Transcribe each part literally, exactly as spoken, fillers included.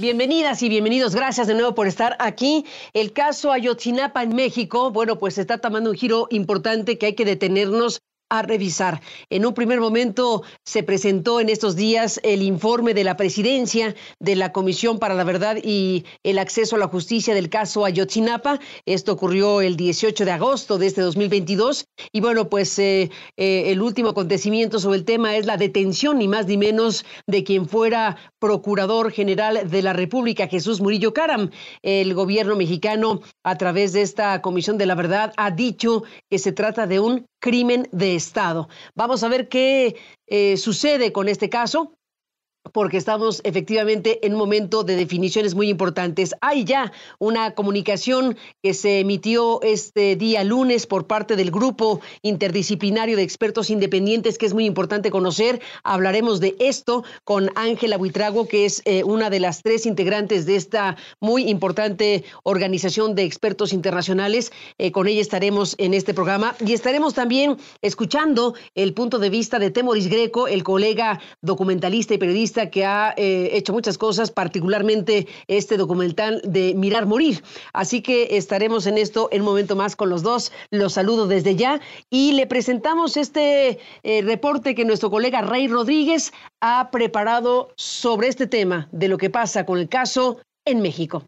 Bienvenidas y bienvenidos, gracias de nuevo por estar aquí. El caso Ayotzinapa en México, bueno, pues está tomando un giro importante que hay que detenernos a revisar. En un primer momento se presentó en estos días el informe de la presidencia de la Comisión para la Verdad y el Acceso a la Justicia del caso Ayotzinapa. Esto ocurrió el dieciocho de agosto de este dos mil veintidós. Y bueno, pues eh, eh, el último acontecimiento sobre el tema es la detención, ni más ni menos, de quien fuera Procurador General de la República, Jesús Murillo Caram. El gobierno mexicano, a través de esta Comisión de la Verdad, ha dicho que se trata de un crimen de Estado. Vamos a ver qué eh, sucede con este caso, porque estamos efectivamente en un momento de definiciones muy importantes. Hay ya una comunicación que se emitió este día lunes por parte del Grupo Interdisciplinario de Expertos Independientes, que es muy importante conocer. Hablaremos de esto con Ángela Buitrago, que es eh, una de las tres integrantes de esta muy importante organización de expertos internacionales. Eh, con ella estaremos en este programa y estaremos también escuchando el punto de vista de Temoris Greco, el colega documentalista y periodista que ha eh, hecho muchas cosas, particularmente este documental de Mirar Morir. Así que estaremos en esto en un momento más con los dos. Los saludo desde ya y le presentamos este eh, reporte que nuestro colega Rey Rodríguez ha preparado sobre este tema de lo que pasa con el caso en México.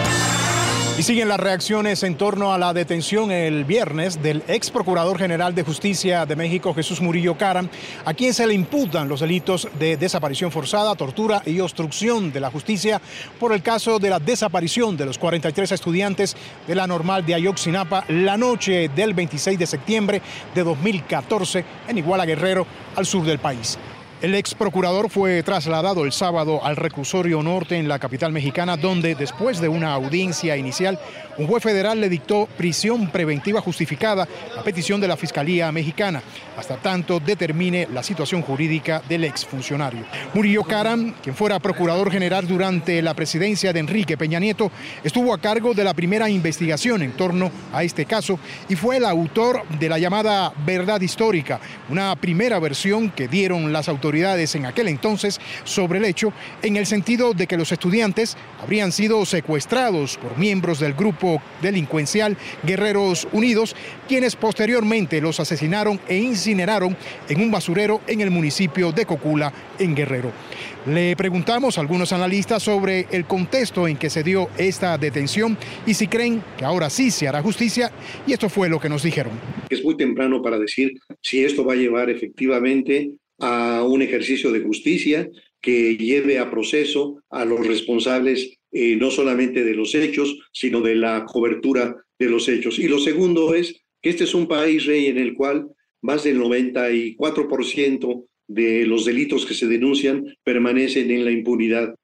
Y siguen las reacciones en torno a la detención el viernes del ex procurador general de Justicia de México, Jesús Murillo Caram, a quien se le imputan los delitos de desaparición forzada, tortura y obstrucción de la justicia por el caso de la desaparición de los cuarenta y tres estudiantes de la Normal de Ayotzinapa la noche del veintiséis de septiembre de dos mil catorce en Iguala Guerrero, al sur del país. El ex procurador fue trasladado el sábado al reclusorio norte en la capital mexicana, donde después de una audiencia inicial, un juez federal le dictó prisión preventiva justificada a petición de la Fiscalía Mexicana, hasta tanto determine la situación jurídica del exfuncionario. Murillo Caram, quien fuera procurador general durante la presidencia de Enrique Peña Nieto, estuvo a cargo de la primera investigación en torno a este caso y fue el autor de la llamada verdad histórica, una primera versión que dieron las autoridades en aquel entonces sobre el hecho, en el sentido de que los estudiantes habrían sido secuestrados por miembros del grupo delincuencial Guerreros Unidos, quienes posteriormente los asesinaron e incineraron en un basurero en el municipio de Cocula, en Guerrero. Le preguntamos a algunos analistas sobre el contexto en que se dio esta detención y si creen que ahora sí se hará justicia, y esto fue lo que nos dijeron. Es muy temprano para decir si esto va a llevar efectivamente a un ejercicio de justicia que lleve a proceso a los responsables eh, no solamente de los hechos, sino de la cobertura de los hechos. Y lo segundo es que este es un país, Rey, en el cual más del noventa y cuatro por ciento de los delitos que se denuncian permanecen en la impunidad.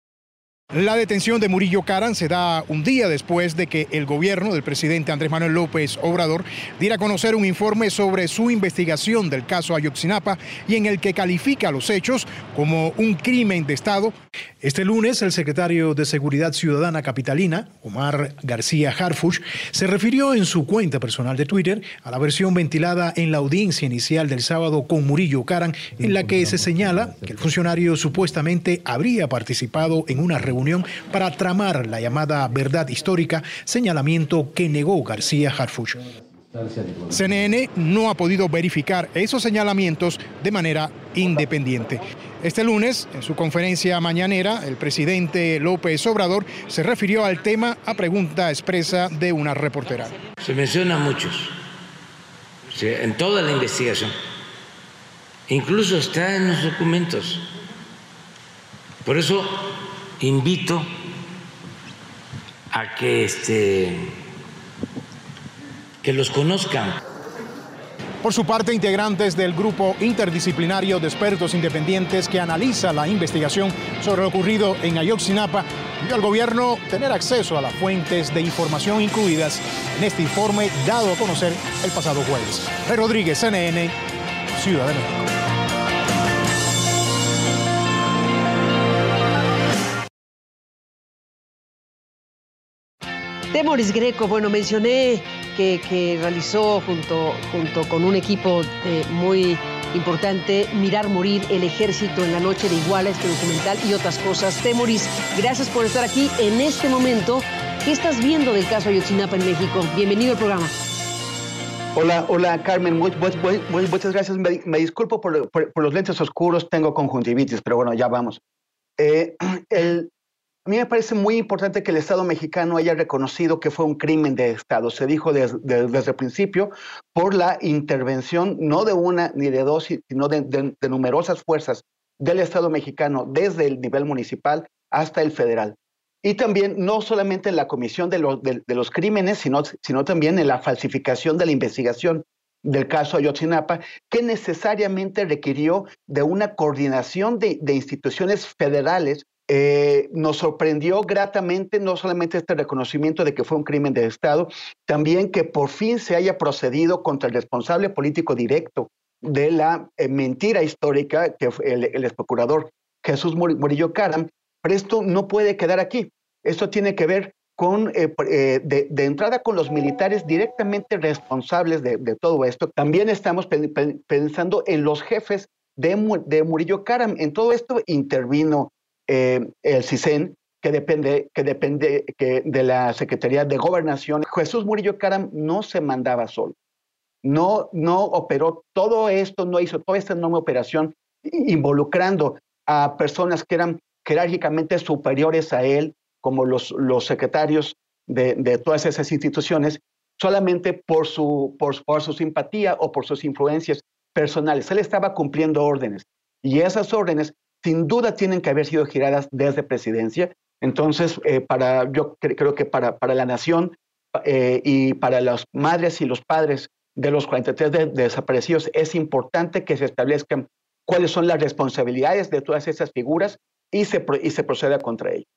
La detención de Murillo Caram se da un día después de que el gobierno del presidente Andrés Manuel López Obrador diera a conocer un informe sobre su investigación del caso Ayotzinapa y en el que califica los hechos como un crimen de Estado. Este lunes, el secretario de Seguridad Ciudadana capitalina, Omar García Harfuch, se refirió en su cuenta personal de Twitter a la versión ventilada en la audiencia inicial del sábado con Murillo Caram, en la que se señala que el funcionario supuestamente habría participado en una reunión para tramar la llamada verdad histórica, señalamiento que negó García Harfuch. C N N no ha podido verificar esos señalamientos de manera independiente. Este lunes, en su conferencia mañanera, el presidente López Obrador se refirió al tema a pregunta expresa de una reportera. Se menciona muchos, en toda la investigación, incluso está en los documentos. Por eso invito a que este que los conozcan. Por su parte, integrantes del Grupo Interdisciplinario de Expertos Independientes que analiza la investigación sobre lo ocurrido en Ayotzinapa pidió al gobierno tener acceso a las fuentes de información incluidas en este informe dado a conocer el pasado jueves. Rey Rodríguez, C N N, Ciudad de México. Temoris Greco, bueno, mencioné que, que realizó junto, junto con un equipo eh, muy importante Mirar Morir, el ejército en la noche de Iguala, este documental y otras cosas. Temoris, gracias por estar aquí en este momento. ¿Qué estás viendo del caso Ayotzinapa en México? Bienvenido al programa. Hola, hola Carmen, muy, muy, muy, muchas gracias. Me, me disculpo por, por, por los lentes oscuros, tengo conjuntivitis, pero bueno, ya vamos. Eh, el, a mí me parece muy importante que el Estado mexicano haya reconocido que fue un crimen de Estado. Se dijo desde, desde el principio por la intervención no de una ni de dos, sino de, de, de numerosas fuerzas del Estado mexicano desde el nivel municipal hasta el federal. Y también no solamente en la comisión de, lo, de, de los crímenes, sino, sino también en la falsificación de la investigación del caso Ayotzinapa, que necesariamente requirió de una coordinación de, de instituciones federales. Eh, nos sorprendió gratamente no solamente este reconocimiento de que fue un crimen de Estado, también que por fin se haya procedido contra el responsable político directo de la eh, mentira histórica, que fue el, el exprocurador Jesús Murillo Caram. Pero esto no puede quedar aquí. Esto tiene que ver con, eh, eh, de, de entrada con los militares directamente responsables de, de todo esto. También estamos pe pe pensando en los jefes de, de Murillo Caram. En todo esto intervino eh, el CISEN, que depende, que depende que de la Secretaría de Gobernación. Jesús Murillo Caram no se mandaba solo. No, no operó todo esto, no hizo toda esta enorme operación involucrando a personas que eran jerárquicamente superiores a él, como los, los secretarios de, de todas esas instituciones, solamente por su, por, por su simpatía o por sus influencias personales. Él estaba cumpliendo órdenes, y esas órdenes sin duda tienen que haber sido giradas desde presidencia. Entonces, eh, para, yo cre creo que para, para la nación eh, y para las madres y los padres de los cuarenta y tres de, de desaparecidos, es importante que se establezcan cuáles son las responsabilidades de todas esas figuras y se, y se proceda contra ellos.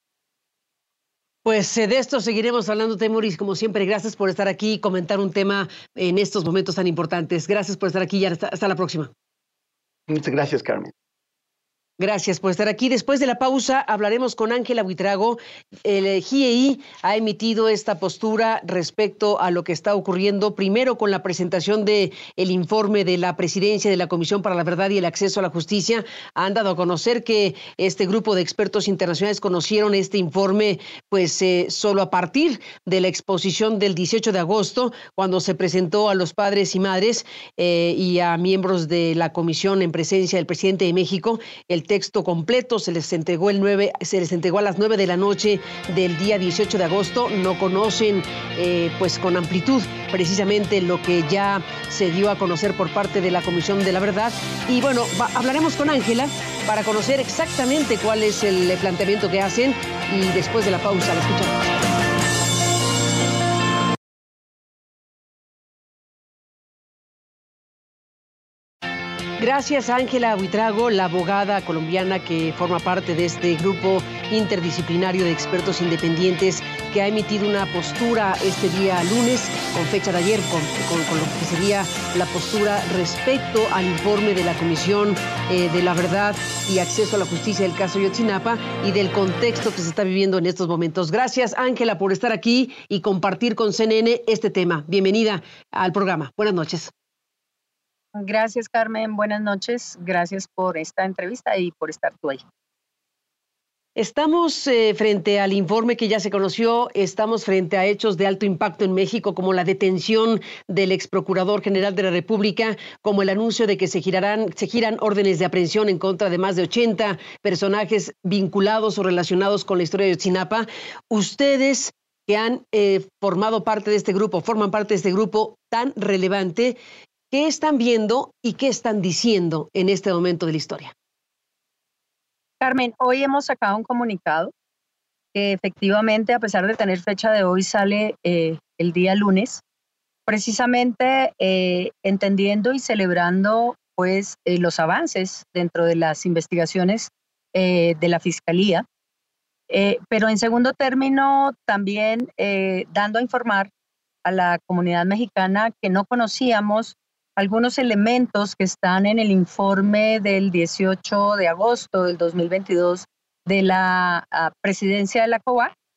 Pues eh, de esto seguiremos hablando, Temoris, como siempre. Gracias por estar aquí y comentar un tema en estos momentos tan importantes. Gracias por estar aquí y hasta, hasta la próxima. Muchas gracias, Carmen. Gracias por estar aquí. Después de la pausa hablaremos con Ángela Buitrago. El G I E I ha emitido esta postura respecto a lo que está ocurriendo, primero con la presentación del informe de la presidencia de la Comisión para la Verdad y el Acceso a la Justicia. Han dado a conocer que este grupo de expertos internacionales conocieron este informe pues eh, solo a partir de la exposición del dieciocho de agosto, cuando se presentó a los padres y madres eh, y a miembros de la comisión en presencia del presidente de México. El texto completo se les entregó el nueve, se les entregó a las nueve de la noche del día dieciocho de agosto. No conocen eh, pues con amplitud precisamente lo que ya se dio a conocer por parte de la Comisión de la Verdad. Y bueno, va, hablaremos con Ángela para conocer exactamente cuál es el planteamiento que hacen, y después de la pausa la escuchamos. Gracias a Ángela Buitrago, la abogada colombiana que forma parte de este grupo interdisciplinario de expertos independientes que ha emitido una postura este día lunes, con fecha de ayer, con, con, con lo que sería la postura respecto al informe de la Comisión eh, de la Verdad y Acceso a la Justicia del caso Ayotzinapa y del contexto que se está viviendo en estos momentos. Gracias, Ángela, por estar aquí y compartir con C N N este tema. Bienvenida al programa. Buenas noches. Gracias, Carmen. Buenas noches. Gracias por esta entrevista y por estar tú ahí. Estamos eh, frente al informe que ya se conoció, estamos frente a hechos de alto impacto en México, como la detención del ex procurador general de la República, como el anuncio de que se girarán, se giran órdenes de aprehensión en contra de más de ochenta personajes vinculados o relacionados con la historia de Ayotzinapa. Ustedes que han eh, formado parte de este grupo, forman parte de este grupo tan relevante, ¿qué están viendo y qué están diciendo en este momento de la historia? Carmen, hoy hemos sacado un comunicado que efectivamente, a pesar de tener fecha de hoy, sale eh, el día lunes, precisamente eh, entendiendo y celebrando pues eh, los avances dentro de las investigaciones eh, de la Fiscalía, eh, pero en segundo término también eh, dando a informar a la comunidad mexicana que no conocíamos algunos elementos que están en el informe del dieciocho de agosto del dos mil veintidós de la uh, presidencia de la COBAR,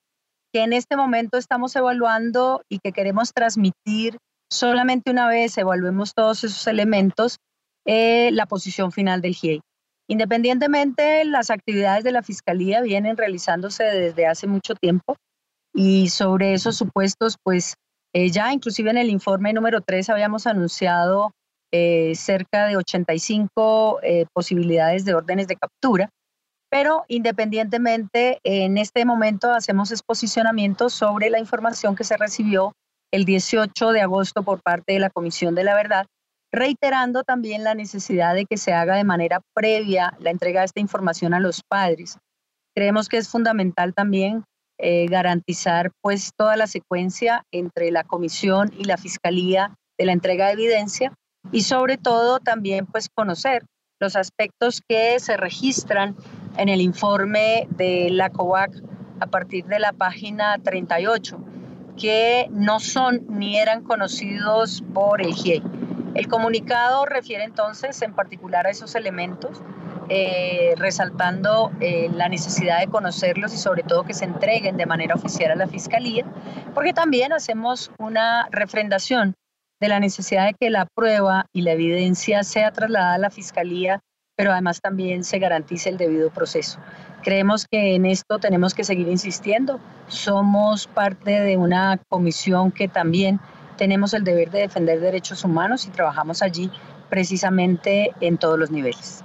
que en este momento estamos evaluando y que queremos transmitir solamente una vez evaluemos todos esos elementos, eh, la posición final del G I E I. Independientemente, las actividades de la Fiscalía vienen realizándose desde hace mucho tiempo y sobre esos supuestos, pues eh, ya inclusive en el informe número tres habíamos anunciado eh, cerca de ochenta y cinco eh, posibilidades de órdenes de captura, pero independientemente, en este momento hacemos exposicionamiento sobre la información que se recibió el dieciocho de agosto por parte de la Comisión de la Verdad, reiterando también la necesidad de que se haga de manera previa la entrega de esta información a los padres. Creemos que es fundamental también eh, garantizar pues toda la secuencia entre la Comisión y la Fiscalía de la entrega de evidencia y sobre todo también pues conocer los aspectos que se registran en el informe de la COVAC a partir de la página treinta y ocho, que no son ni eran conocidos por el G I E I. El comunicado refiere entonces en particular a esos elementos, eh, resaltando eh, la necesidad de conocerlos y sobre todo que se entreguen de manera oficial a la Fiscalía, porque también hacemos una refrendación de la necesidad de que la prueba y la evidencia sea trasladada a la Fiscalía, pero además también se garantice el debido proceso. Creemos que en esto tenemos que seguir insistiendo. Somos parte de una comisión que también tenemos el deber de defender derechos humanos y trabajamos allí precisamente en todos los niveles.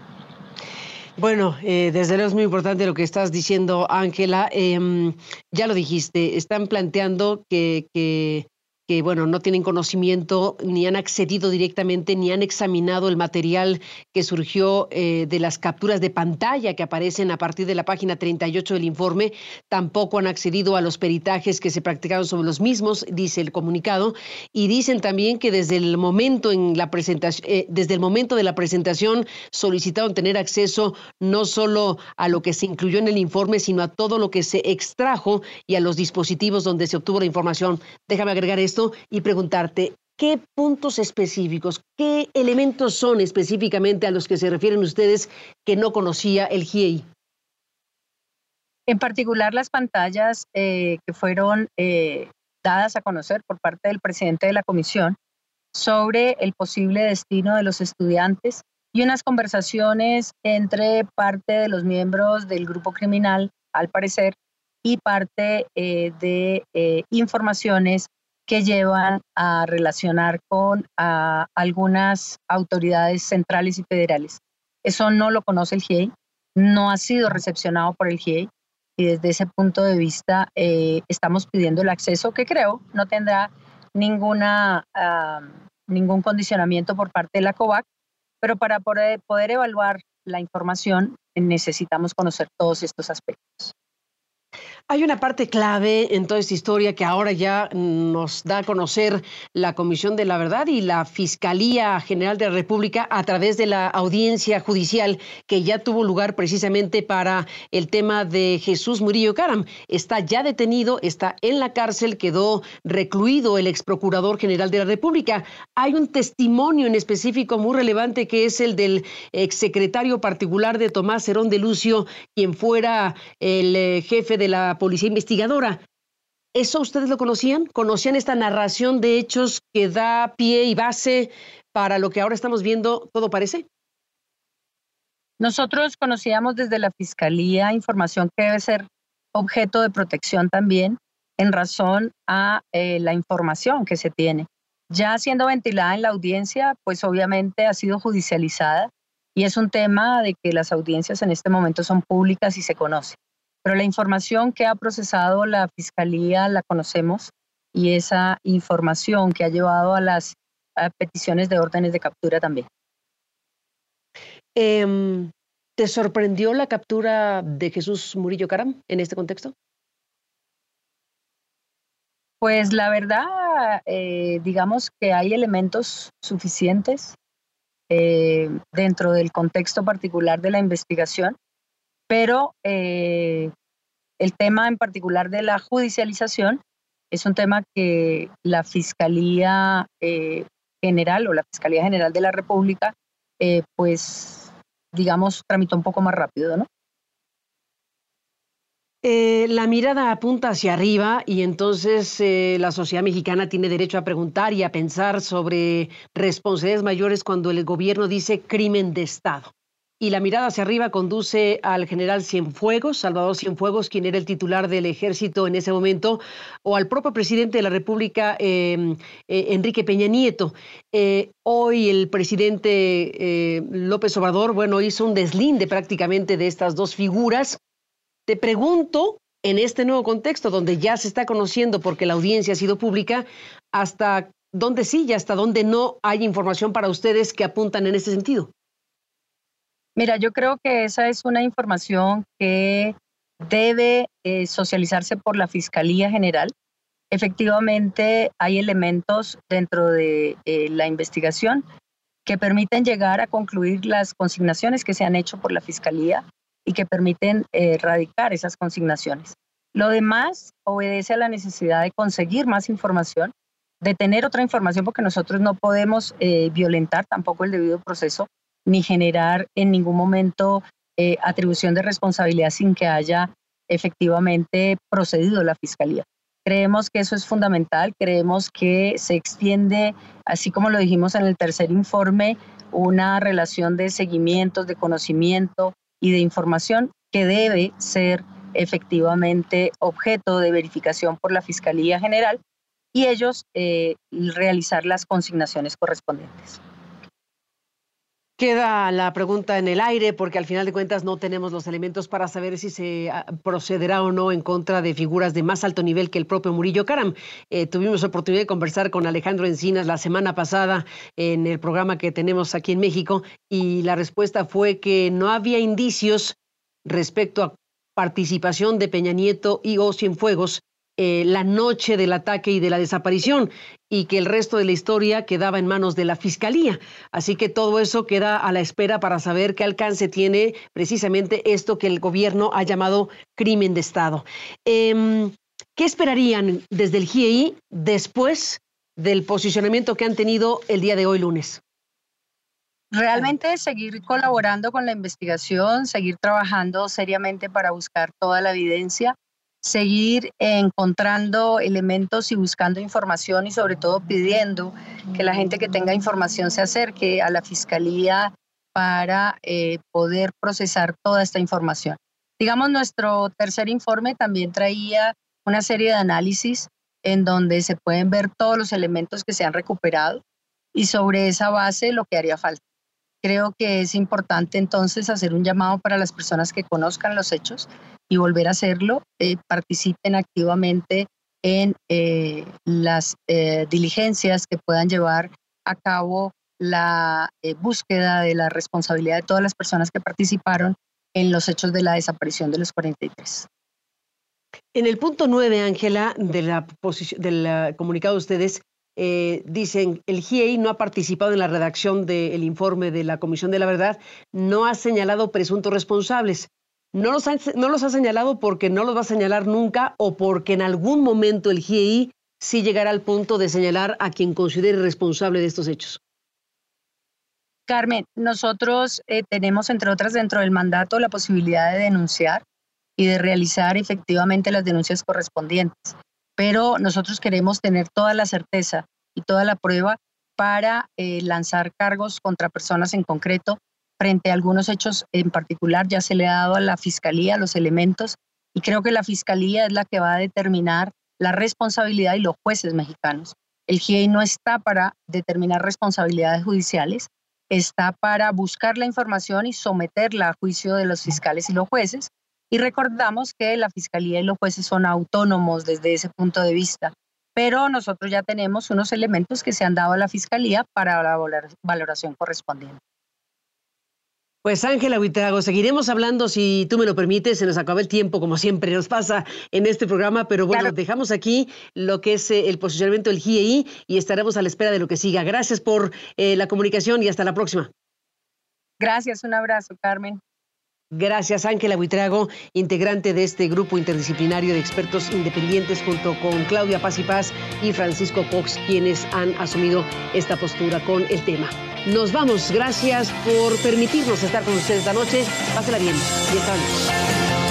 Bueno, eh, desde luego es muy importante lo que estás diciendo, Ángela. Eh, ya lo dijiste, están planteando que, que, que, bueno, no tienen conocimiento, ni han accedido directamente, ni han examinado el material que surgió eh, de las capturas de pantalla que aparecen a partir de la página treinta y ocho del informe. Tampoco han accedido a los peritajes que se practicaron sobre los mismos, dice el comunicado, y dicen también que desde el momento en la presentación, eh, desde el momento de la presentación solicitaron tener acceso no solo a lo que se incluyó en el informe, sino a todo lo que se extrajo y a los dispositivos donde se obtuvo la información. Déjame agregar esto y preguntarte, ¿qué puntos específicos, qué elementos son específicamente a los que se refieren ustedes que no conocía el G I E I? En particular, las pantallas eh, que fueron eh, dadas a conocer por parte del presidente de la comisión sobre el posible destino de los estudiantes y unas conversaciones entre parte de los miembros del grupo criminal, al parecer, y parte eh, de eh, informaciones que llevan a relacionar con a algunas autoridades centrales y federales. Eso no lo conoce el G I E I, no ha sido recepcionado por el G I E I y desde ese punto de vista eh, estamos pidiendo el acceso que creo no tendrá ninguna, uh, ningún condicionamiento por parte de la COVAC, pero para poder, poder evaluar la información necesitamos conocer todos estos aspectos. Hay una parte clave en toda esta historia que ahora ya nos da a conocer la Comisión de la Verdad y la Fiscalía General de la República a través de la audiencia judicial que ya tuvo lugar precisamente para el tema de Jesús Murillo Caram. Está ya detenido, está en la cárcel, quedó recluido el exprocurador general de la República. Hay un testimonio en específico muy relevante que es el del exsecretario particular de Tomás Herón de Lucio, quien fuera el eh, jefe de la policía investigadora. ¿Eso ustedes lo conocían? ¿Conocían esta narración de hechos que da pie y base para lo que ahora estamos viendo, todo parece? Nosotros conocíamos desde la Fiscalía información que debe ser objeto de protección también en razón a eh, la información que se tiene. Ya siendo ventilada en la audiencia, pues obviamente ha sido judicializada y es un tema de que las audiencias en este momento son públicas y se conoce. Pero la información que ha procesado la Fiscalía la conocemos y esa información que ha llevado a las a peticiones de órdenes de captura también. Eh, ¿Te sorprendió la captura de Jesús Murillo Caram en este contexto? Pues la verdad, eh, digamos que hay elementos suficientes eh, dentro del contexto particular de la investigación. Pero eh, el tema en particular de la judicialización es un tema que la Fiscalía eh, General o la Fiscalía General de la República, eh, pues, digamos, tramitó un poco más rápido, ¿no? Eh, la mirada apunta hacia arriba y entonces eh, la sociedad mexicana tiene derecho a preguntar y a pensar sobre responsabilidades mayores cuando el gobierno dice crimen de Estado. Y la mirada hacia arriba conduce al general Cienfuegos, Salvador Cienfuegos, quien era el titular del ejército en ese momento, o al propio presidente de la República, eh, eh, Enrique Peña Nieto. Eh, hoy el presidente eh, López Obrador, bueno, hizo un deslinde prácticamente de estas dos figuras. Te pregunto, en este nuevo contexto, donde ya se está conociendo porque la audiencia ha sido pública, ¿hasta dónde sí y hasta dónde no hay información para ustedes que apuntan en ese sentido? Mira, yo creo que esa es una información que debe eh, socializarse por la Fiscalía General. Efectivamente, hay elementos dentro de eh, la investigación que permiten llegar a concluir las consignaciones que se han hecho por la Fiscalía y que permiten eh, erradicar esas consignaciones. Lo demás obedece a la necesidad de conseguir más información, de tener otra información, porque nosotros no podemos eh, violentar tampoco el debido proceso, ni generar en ningún momento eh, atribución de responsabilidad sin que haya efectivamente procedido la Fiscalía. Creemos que eso es fundamental, creemos que se extiende, así como lo dijimos en el tercer informe, una relación de seguimientos, de conocimiento y de información que debe ser efectivamente objeto de verificación por la Fiscalía General y ellos eh, realizar las consignaciones correspondientes. Queda la pregunta en el aire porque al final de cuentas no tenemos los elementos para saber si se procederá o no en contra de figuras de más alto nivel que el propio Murillo Karam. Eh, tuvimos la oportunidad de conversar con Alejandro Encinas la semana pasada en el programa que tenemos aquí en México y la respuesta fue que no había indicios respecto a participación de Peña Nieto y o Cienfuegos Eh, la noche del ataque y de la desaparición y que el resto de la historia quedaba en manos de la Fiscalía. Así que todo eso queda a la espera para saber qué alcance tiene precisamente esto que el gobierno ha llamado crimen de Estado. Eh, ¿Qué esperarían desde el G I E I después del posicionamiento que han tenido el día de hoy lunes? Realmente seguir colaborando con la investigación, seguir trabajando seriamente para buscar toda la evidencia, seguir encontrando elementos y buscando información y sobre todo pidiendo que la gente que tenga información se acerque a la Fiscalía para eh, poder procesar toda esta información. Digamos, nuestro tercer informe también traía una serie de análisis en donde se pueden ver todos los elementos que se han recuperado y sobre esa base lo que haría falta. Creo que es importante entonces hacer un llamado para las personas que conozcan los hechos y volver a hacerlo, eh, participen activamente en eh, las eh, diligencias que puedan llevar a cabo la eh, búsqueda de la responsabilidad de todas las personas que participaron en los hechos de la desaparición de los cuarenta y tres. En el punto nueve, Ángela, de la posición, del uh, comunicado de ustedes, eh, dicen, el G I E I no ha participado en la redacción del informe de la Comisión de la Verdad, no ha señalado presuntos responsables. No los, ha, no los ha señalado porque no los va a señalar nunca o porque en algún momento el G I E I sí llegará al punto de señalar a quien considere responsable de estos hechos. Carmen, nosotros eh, tenemos, entre otras, dentro del mandato la posibilidad de denunciar y de realizar efectivamente las denuncias correspondientes. Pero nosotros queremos tener toda la certeza y toda la prueba para eh, lanzar cargos contra personas en concreto. Frente a algunos hechos en particular ya se le ha dado a la Fiscalía los elementos y creo que la Fiscalía es la que va a determinar la responsabilidad y los jueces mexicanos. El G I E I no está para determinar responsabilidades judiciales, está para buscar la información y someterla a juicio de los fiscales y los jueces. Y recordamos que la Fiscalía y los jueces son autónomos desde ese punto de vista, pero nosotros ya tenemos unos elementos que se han dado a la Fiscalía para la valoración correspondiente. Pues Ángela Buitrago, seguiremos hablando si tú me lo permites, se nos acaba el tiempo como siempre nos pasa en este programa, pero bueno, claro, dejamos aquí lo que es eh, el posicionamiento del G I E I y estaremos a la espera de lo que siga. Gracias por eh, la comunicación y hasta la próxima. Gracias, un abrazo, Carmen. Gracias, Ángela Buitrago, integrante de este grupo interdisciplinario de expertos independientes junto con Claudia Paz y Paz y Francisco Cox, quienes han asumido esta postura con el tema. Nos vamos, gracias por permitirnos estar con ustedes esta noche. Pásela bien y hasta luego.